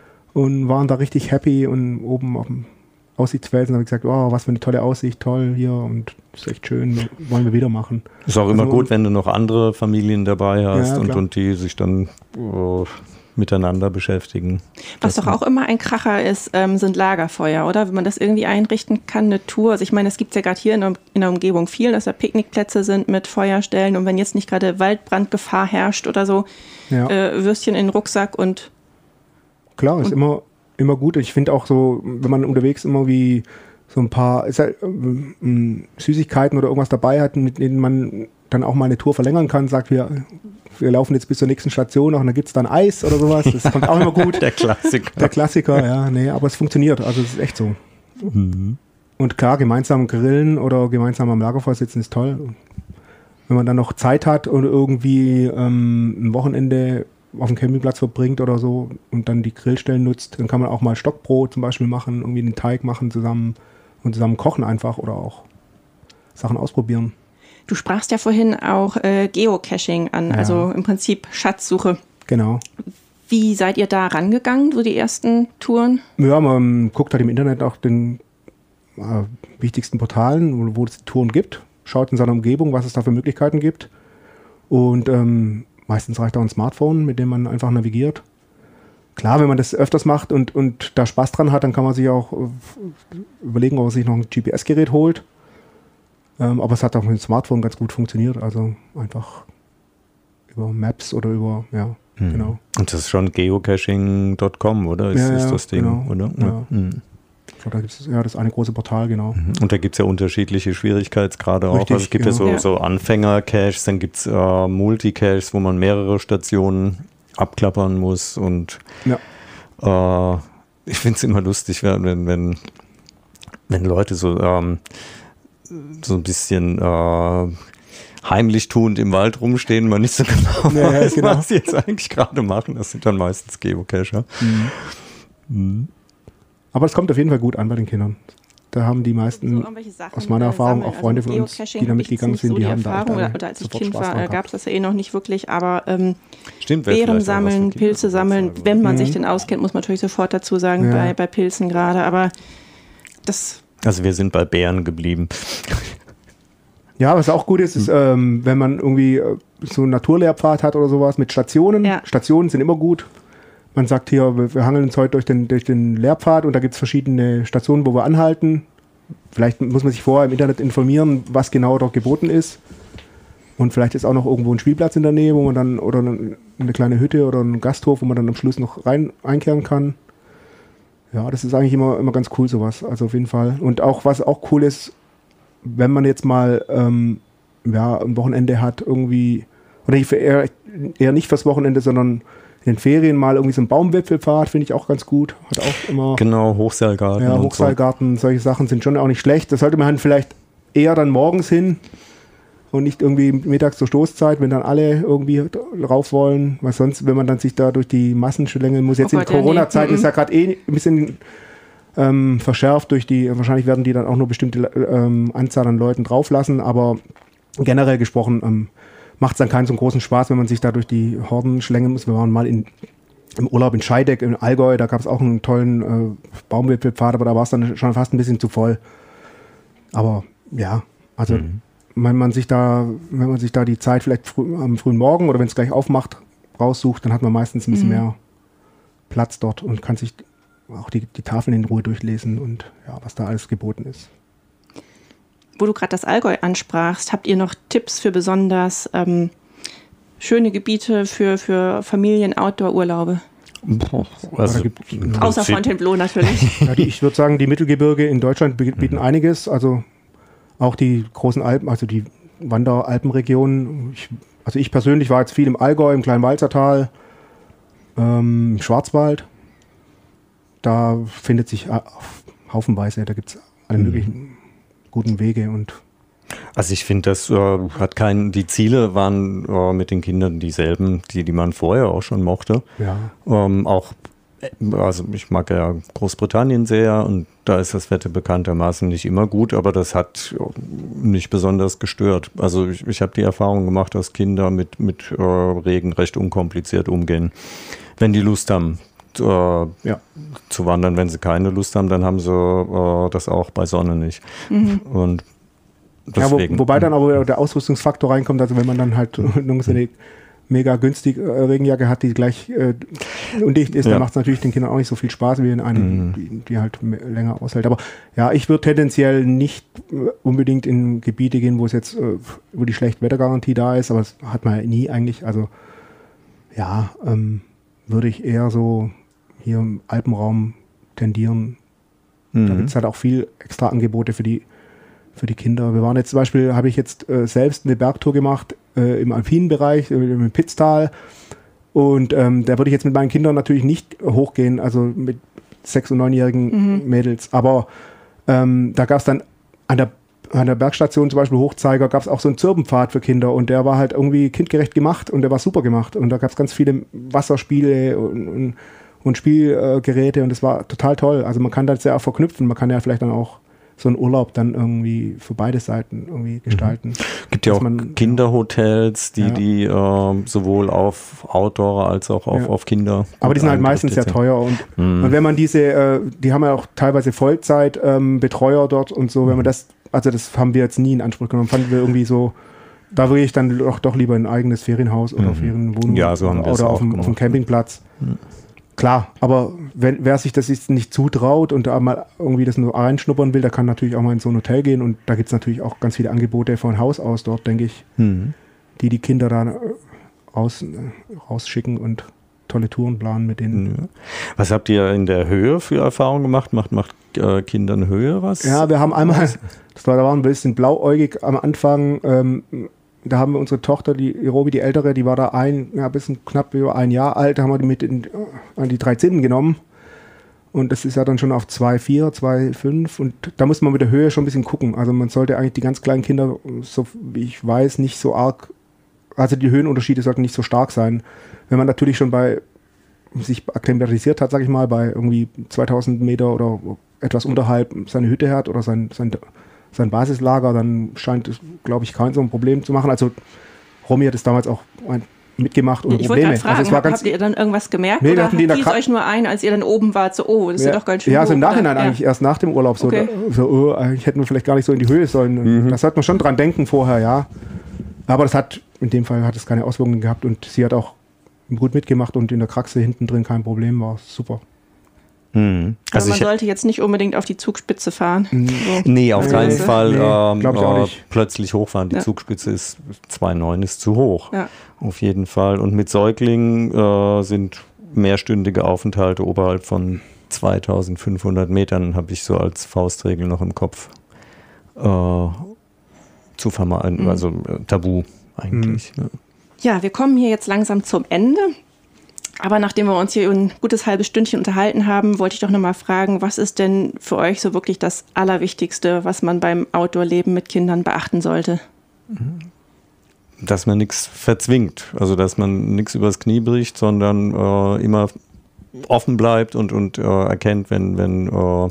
und waren da richtig happy und oben auf dem Aussichtsfelsen habe ich gesagt, oh, was für eine tolle Aussicht, toll hier und ist echt schön, wollen wir wieder machen. Ist auch immer also, gut, wenn du noch andere Familien dabei hast ja, und, und die sich dann uh, miteinander beschäftigen. Was doch auch immer ein Kracher ist, ähm, sind Lagerfeuer, oder? Wenn man das irgendwie einrichten kann, eine Tour. Also ich meine, es gibt es ja gerade hier in der, in der Umgebung viel, dass da Picknickplätze sind mit Feuerstellen und wenn jetzt nicht gerade Waldbrandgefahr herrscht oder so, ja. äh, Würstchen in den Rucksack und klar, ist und, immer immer gut. Ich finde auch so, wenn man unterwegs immer wie so ein paar ist halt, ähm, Süßigkeiten oder irgendwas dabei hat, mit denen man dann auch mal eine Tour verlängern kann, sagt, wir, wir laufen jetzt bis zur nächsten Station und dann gibt es dann Eis oder sowas. Das kommt auch immer gut. Der Klassiker. Der Klassiker, ja, nee, aber es funktioniert. Also es ist echt so. Mhm. Und klar, gemeinsam grillen oder gemeinsam am Lagerfeuer sitzen ist toll. wenn man dann noch Zeit hat oder irgendwie ähm, ein Wochenende auf dem Campingplatz verbringt oder so und dann die Grillstellen nutzt, dann kann man auch mal Stockbrot zum Beispiel machen, irgendwie den Teig machen zusammen und zusammen kochen einfach oder auch Sachen ausprobieren. Du sprachst ja vorhin auch äh, Geocaching an, Ja. also im Prinzip Schatzsuche. Genau. Wie seid ihr da rangegangen, so die ersten Touren? Ja, man guckt halt im Internet auch den äh, wichtigsten Portalen, wo, wo es Touren gibt, schaut in seiner Umgebung, was es da für Möglichkeiten gibt und ähm, meistens reicht auch ein Smartphone, mit dem man einfach navigiert. Klar, wenn man das öfters macht und, und da Spaß dran hat, dann kann man sich auch äh, überlegen, ob man sich noch ein G P S-Gerät holt. Ähm, aber es hat auch mit dem Smartphone ganz gut funktioniert. Also einfach über Maps oder über, ja, Hm. genau. Und das ist schon geocaching Punkt com, oder? Ist, Ja, ist ja, das Ding, genau. oder? Ja. Hm. Ich glaube, da gibt es ja das eine große Portal, genau. Und da gibt es ja unterschiedliche Schwierigkeitsgrade auch. Richtig, Also es gibt genau. ja so, Ja. so Anfänger-Caches, dann gibt es äh, Multi-Caches, wo man mehrere Stationen abklappern muss. Und Ja. äh, ich finde es immer lustig, wenn, wenn, wenn Leute so, ähm, so ein bisschen äh, heimlich tuend im Wald rumstehen, man nicht so genau Ja, ja, weiß, genau. was sie jetzt eigentlich gerade machen. Das sind dann meistens Geocacher. Mhm. Aber es kommt auf jeden Fall gut an bei den Kindern. Da haben die meisten, irgendwelche Sachen, aus meiner äh, Erfahrung, sammeln. auch Freunde Also von uns, Geocaching die da habe ich mitgegangen jetzt nicht sind, die so haben da Erfahrung, echt oder, oder als ich sofort Kind Spaß war, dran äh, gab gehabt. es das ja eh noch nicht wirklich, aber ähm, Stimmt, wäre Beeren vielleicht auch was für sammeln, Kinder, Pilze würde ich sammeln, sagen. wenn man Mhm. sich denn auskennt, muss man natürlich sofort dazu sagen, Ja. bei, bei Pilzen gerade, aber das, Also wir sind bei Bären geblieben. Ja, was auch gut ist, ist, ähm, wenn man irgendwie äh, so einen Naturlehrpfad hat oder sowas mit Stationen. Ja. Stationen sind immer gut. Man sagt hier, wir, wir hangeln uns heute durch den, durch den Lehrpfad und da gibt es verschiedene Stationen, wo wir anhalten. Vielleicht muss man sich vorher im Internet informieren, was genau dort geboten ist. Und vielleicht ist auch noch irgendwo ein Spielplatz in der Nähe, wo man dann, oder eine, eine kleine Hütte oder ein Gasthof, wo man dann am Schluss noch rein einkehren kann. Ja, das ist eigentlich immer, immer ganz cool, sowas. Also auf jeden Fall. Und auch, was auch cool ist, wenn man jetzt mal ähm, ja, ein Wochenende hat, irgendwie, oder ich- eher, eher nicht fürs Wochenende, sondern in den Ferien mal irgendwie so ein Baumwipfelpfad, finde ich auch ganz gut. Hat auch immer, Genau, Hochseilgarten. ja, und Hochseilgarten, solche Sachen sind schon auch nicht schlecht. Das sollte man halt vielleicht eher dann morgens hin und nicht irgendwie mittags zur Stoßzeit, wenn dann alle irgendwie rauf wollen, weil sonst, wenn man dann sich da durch die Massen schlängeln muss, jetzt Oh in Gott, ja, nee. Corona-Zeiten Mhm. ist ja gerade eh ein bisschen ähm, verschärft durch die, wahrscheinlich werden die dann auch nur bestimmte ähm, Anzahl an Leuten drauflassen, aber generell gesprochen ähm, macht es dann keinen so großen Spaß, wenn man sich da durch die Horden schlängeln muss. Wir waren mal in, im Urlaub in Scheideck, im Allgäu, da gab es auch einen tollen äh, Baumwipfelpfad, aber da war es dann schon fast ein bisschen zu voll. Aber ja, also Mhm. wenn man sich da, wenn man sich da die Zeit vielleicht früh, am frühen Morgen oder wenn es gleich aufmacht, raussucht, dann hat man meistens ein bisschen Mhm. mehr Platz dort und kann sich auch die, die Tafeln in Ruhe durchlesen und ja, was da alles geboten ist. wo du gerade das Allgäu ansprachst, habt ihr noch Tipps für besonders ähm, schöne Gebiete für, für Familien-Outdoor-Urlaube? Also, Da gibt- im Außer Prinzip- Fontainebleau natürlich. Ja, die, ich würde sagen, die Mittelgebirge in Deutschland bi- bieten einiges, also auch die großen Alpen, also die Wanderalpenregionen. Ich, also ich persönlich war jetzt viel im Allgäu, im Kleinwalzertal, ähm, im Schwarzwald. Da findet sich äh, haufenweise, da gibt es alle möglichen guten Wege und Also ich finde, das äh, hat keinen, die Ziele waren äh, mit den Kindern dieselben, die, die man vorher auch schon mochte. ja. Ähm, auch, äh, also ich mag ja Großbritannien sehr und da ist das Wetter bekanntermaßen nicht immer gut, aber das hat äh, nicht besonders gestört. Also ich, ich habe die Erfahrung gemacht, dass Kinder mit, mit äh, Regen recht unkompliziert umgehen, wenn die Lust haben. Äh, Ja. zu wandern. Wenn sie keine Lust haben, dann haben sie äh, das auch bei Sonne nicht. Und Ja, wo, deswegen. wobei dann aber der Ausrüstungsfaktor reinkommt, also wenn man dann halt nur so eine mega günstige äh, Regenjacke hat, die gleich äh, undicht ist, Ja. dann macht es natürlich den Kindern auch nicht so viel Spaß wie in eine, Mhm. die, die halt m- länger aushält. Aber ja, ich würde tendenziell nicht äh, unbedingt in Gebiete gehen, wo es jetzt, äh, wo die Schlechtwettergarantie da ist, aber das hat man ja nie eigentlich. Also ja, ähm, würde ich eher so hier im Alpenraum tendieren. Da Mhm. gibt es halt auch viel extra Angebote für die, für die Kinder. Wir waren jetzt zum Beispiel, habe ich jetzt äh, selbst eine Bergtour gemacht äh, im alpinen Bereich, äh, im Pitztal. Und ähm, da würde ich jetzt mit meinen Kindern natürlich nicht hochgehen, also mit sechs- und neunjährigen Mädels. Aber ähm, da gab es dann an der, an der Bergstation zum Beispiel Hochzeiger gab es auch so einen Zirbenpfad für Kinder und der war halt irgendwie kindgerecht gemacht und der war super gemacht und da gab es ganz viele Wasserspiele und, und, und Spielgeräte und das war total toll. Also man kann das ja auch verknüpfen, man kann ja vielleicht dann auch so einen Urlaub dann irgendwie für beide Seiten irgendwie gestalten. Mhm. Gibt ja auch man, Kinderhotels, die, ja. die äh, sowohl auf Outdoor als auch auf, ja. auf Kinder. Aber die sind halt meistens sehr teuer und, mhm. und wenn man diese, äh, die haben ja auch teilweise Vollzeit ähm, Betreuer dort und so, wenn man das, also das haben wir jetzt nie in Anspruch genommen, fanden wir irgendwie so, da würde ich dann doch, doch lieber ein eigenes Ferienhaus oder mhm. Ferienwohnung ja, so haben oder, oder auf, dem, auf dem Campingplatz. Mhm. Klar, aber wenn, wer sich das jetzt nicht zutraut und da mal irgendwie das nur reinschnuppern will, der kann natürlich auch mal in so ein Hotel gehen und da gibt es natürlich auch ganz viele Angebote von Haus aus dort, denke ich, mhm. die die Kinder da raus, rausschicken und tolle Touren planen mit denen. Ja. Was habt ihr in der Höhe für Erfahrungen gemacht? Macht, macht äh, Kindern Höhe was? Ja, wir haben einmal, das war, da waren wir ein bisschen blauäugig am Anfang, ähm, da haben wir unsere Tochter, die Robi, die Ältere, die war da ein, ja, ein bisschen knapp über ein Jahr alt, da haben wir die mit in, an die drei Zinnen genommen. Und das ist ja dann schon auf zwei Komma vier, zwei Komma fünf und da muss man mit der Höhe schon ein bisschen gucken. Also man sollte eigentlich die ganz kleinen Kinder, so wie ich weiß, nicht so arg, also die Höhenunterschiede sollten nicht so stark sein. Wenn man natürlich schon bei sich akklimatisiert hat, sag ich mal, bei irgendwie zweitausend Meter oder etwas unterhalb seine Hütte hat oder sein, sein sein Basislager, dann scheint es, glaube ich, kein so ein Problem zu machen. Also Romy hat es damals auch mitgemacht ohne ich Probleme. Ich wollte gerade fragen, also hab, habt ihr dann irgendwas gemerkt nee, oder fiel es euch nur ein, als ihr dann oben wart, so, oh, das ist ja, ja doch ganz schön Ja, also im hoch, Nachhinein oder? eigentlich, ja. erst nach dem Urlaub so, okay. da, so oh, eigentlich hätten wir vielleicht gar nicht so in die Höhe sollen. Mhm. Das hat man schon dran denken vorher, ja. Aber das hat, in dem Fall hat es keine Auswirkungen gehabt und sie hat auch gut mitgemacht und in der Kraxe hinten drin kein Problem, war super. Hm. Also man sollte jetzt nicht unbedingt auf die Zugspitze fahren. So. Nee, auf keinen also, Fall nee, ähm, ich auch nicht. Äh, plötzlich hochfahren. Die ja. Zugspitze ist zwei Komma neun ist zu hoch. Ja. Auf jeden Fall. Und mit Säuglingen äh, sind mehrstündige Aufenthalte oberhalb von zweitausendfünfhundert Metern, habe ich so als Faustregel noch im Kopf, äh, zu vermeiden. Mhm. Also äh, tabu eigentlich. Mhm. Ja. ja, wir kommen hier jetzt langsam zum Ende. Aber nachdem wir uns hier ein gutes halbes Stündchen unterhalten haben, wollte ich doch nochmal fragen, was ist denn für euch so wirklich das Allerwichtigste, was man beim Outdoor-Leben mit Kindern beachten sollte? Dass man nichts verzwingt, also dass man nichts übers Knie bricht, sondern äh, immer offen bleibt und, und äh, erkennt, wenn, wenn äh,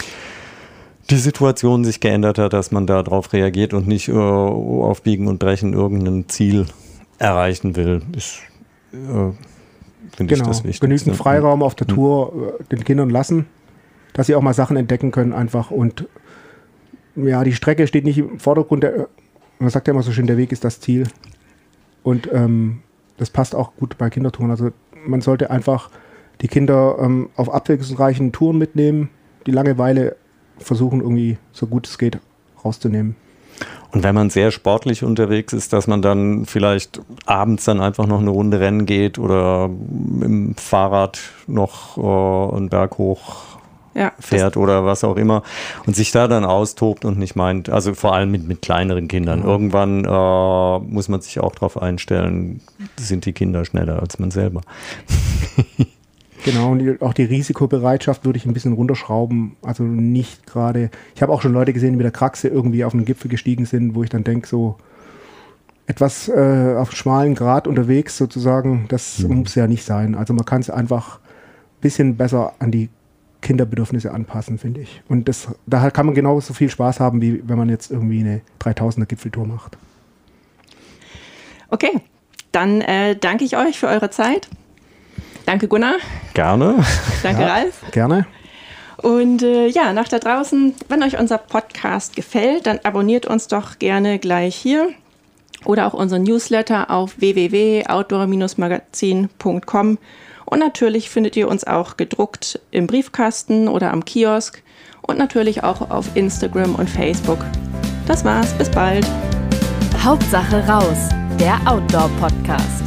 die Situation sich geändert hat, dass man darauf reagiert und nicht äh, auf Biegen und Brechen irgendein Ziel erreichen will. Ist, äh, Finde genau, ich das wichtig. Genügend Freiraum auf der Tour mhm. den Kindern lassen, dass sie auch mal Sachen entdecken können einfach und ja, die Strecke steht nicht im Vordergrund, der, man sagt ja immer so schön, der Weg ist das Ziel und ähm, das passt auch gut bei Kindertouren, also man sollte einfach die Kinder ähm, auf abwechslungsreichen Touren mitnehmen, die Langeweile versuchen irgendwie so gut es geht rauszunehmen. Und wenn man sehr sportlich unterwegs ist, dass man dann vielleicht abends dann einfach noch eine Runde rennen geht oder im Fahrrad noch äh, einen Berg hoch ja, fährt oder was auch immer und sich da dann austobt und nicht meint, also vor allem mit, mit kleineren Kindern. Mhm. Irgendwann äh, muss man sich auch darauf einstellen, sind die Kinder schneller als man selber. Genau, und die, auch die Risikobereitschaft würde ich ein bisschen runterschrauben. Also nicht gerade, ich habe auch schon Leute gesehen, die mit der Kraxe irgendwie auf einen Gipfel gestiegen sind, wo ich dann denke, so etwas äh, auf schmalen Grat unterwegs sozusagen, das mhm. muss ja nicht sein. Also man kann es einfach ein bisschen besser an die Kinderbedürfnisse anpassen, finde ich. Und das, da kann man genauso viel Spaß haben, wie wenn man jetzt irgendwie eine dreitausender Gipfeltour macht. Okay, dann äh, danke ich euch für eure Zeit. Danke Gunnar. Gerne. Danke ja, Ralf. Gerne. Und äh, ja, nach da draußen, wenn euch unser Podcast gefällt, dann abonniert uns doch gerne gleich hier oder auch unseren Newsletter auf w w w punkt outdoor magazin punkt com und natürlich findet ihr uns auch gedruckt im Briefkasten oder am Kiosk und natürlich auch auf Instagram und Facebook. Das war's, bis bald. Hauptsache raus, der Outdoor-Podcast.